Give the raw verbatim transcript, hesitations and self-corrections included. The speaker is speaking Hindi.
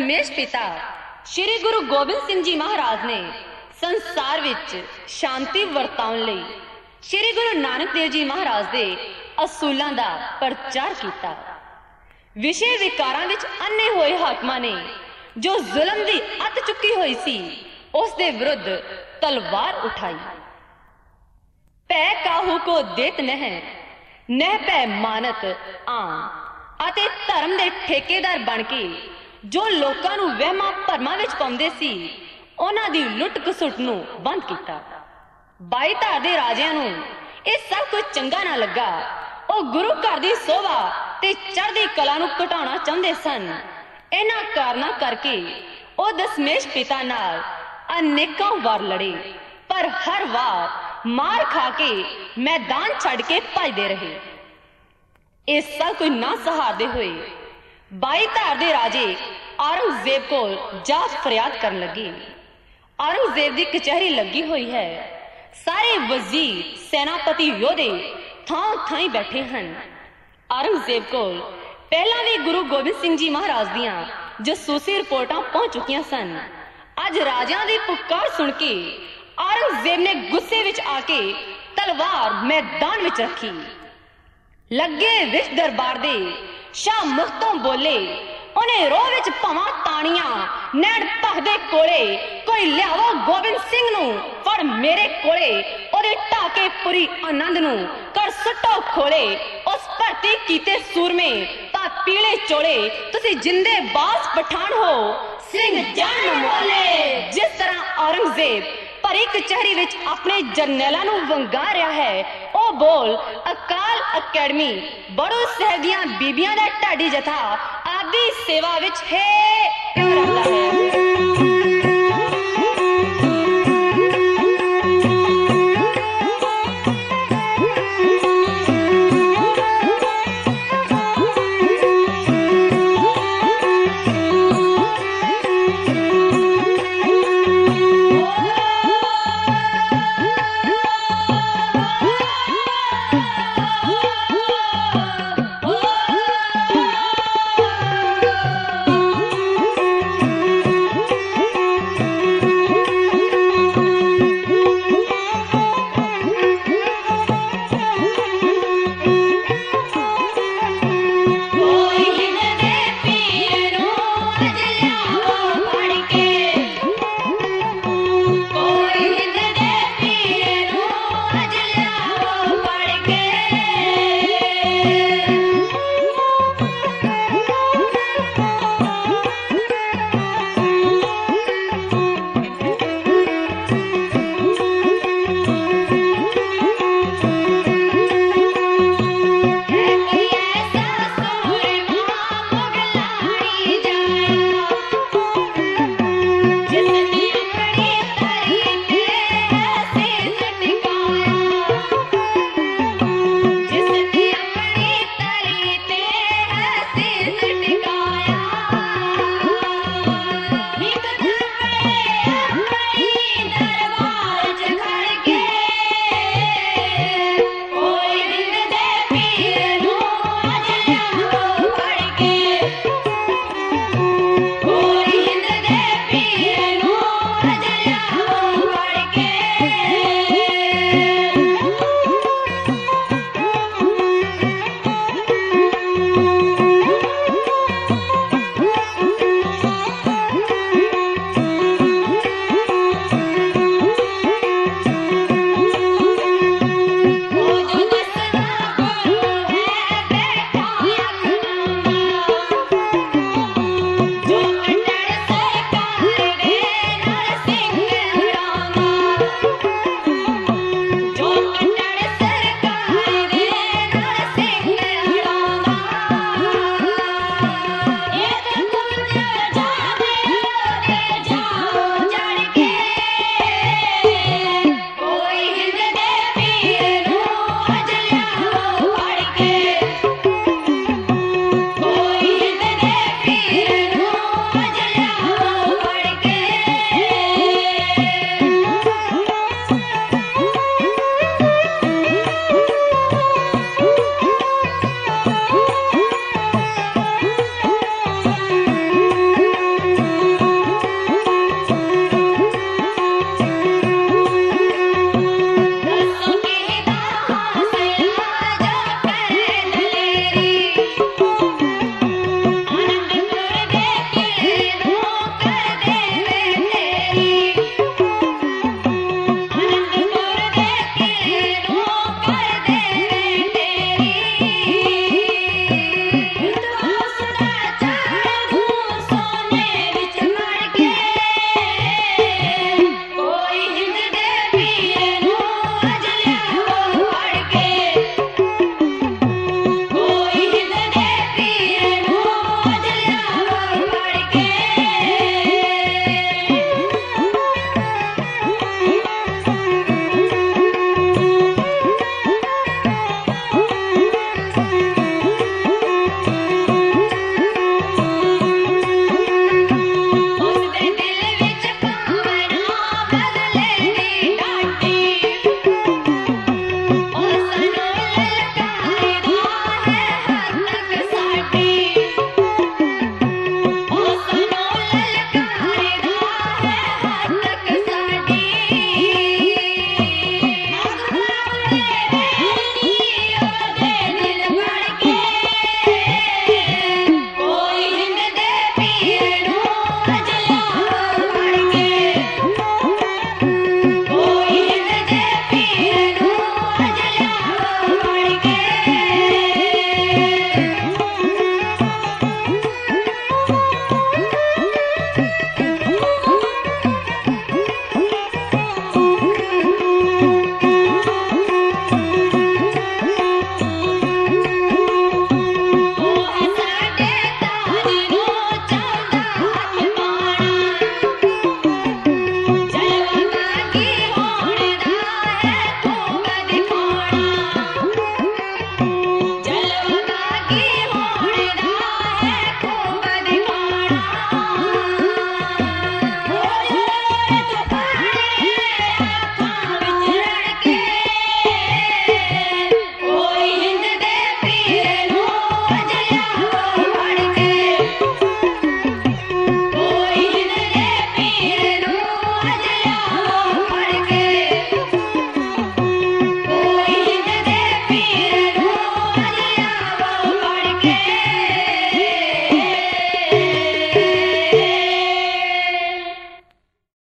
दशमेश पिता श्री गुरु गोबिंद सिंह जी महाराज ने संसार विच शांति वरताउण लई श्री गुरु नानक देव जी महाराज दे असूलों का प्रचार किया। विषय विकारां विच अन्ने होए हाकमां ने जो जुल्म दी अत चुकी हुई सी उस दे विरुद्ध तलवार उठाई। पै काहू को देत नह नह पै मानत आम ਅਤੇ धर्म दे ठेकेदार बन के जो लोकां नूं वहमां भरमां विच पाउंदे सी उन्हां दी लुट घसुट नूं बंद कीता। बाई धार दे राजियां नूं इह सब कुछ चंगा ना लगा। ਉਹ गुरु घर दी शोभा ते चढ़दी कला नूं घटाउणा चाहुंदे सन। इन्हां कारणां करके ਉਹ दशमेश पिता नाल अनेकां वार लड़े, पर हर वार मार खा के मैदान छड्ड के भजदे रहे। इस सब कुछ ना सहारदे हुए बाई धार दे राजे औरंगजेब कोल जा फरियाद करन लगे। औरंगजेब दी कचहरी लगी हुई है, सारे वजीर सेनापति योधे थां थाई बैठे हैं। औरंगजेब कोल पहला भी गुरु गोबिंद सिंह जी महाराज दियां जसूसी रिपोर्टां पहुंच चुकियां सन। अज राजा दी पुकार सुन के औरंगजेब ने गुस्से विच आके तलवार मैदान विच रखी। लगे विच दरबार दे शाह मुख्तों बोले, उन्हें रोह विच भवां ताणियां नैण भखदे कोले, कोई लियावो गोबिंद सिंह नूं फड़ मेरे कोले, ओदे ढाके पुरी आनंद नूं कर सुट्टो खोले। उस भर्ती कीते सूरमे तां पीले चोले, तुसी जिंदे बास पठान हो सिंह जान मोले। जिस तरह औरंगजेब भरी कचहरी विच अपने जरनैलां नूं वंगा रहा है, ओ बोल अकाल अकैडमी बड़ू साहिब दियां बीबियां दा ढाडी जथा आदि सेवा विच है।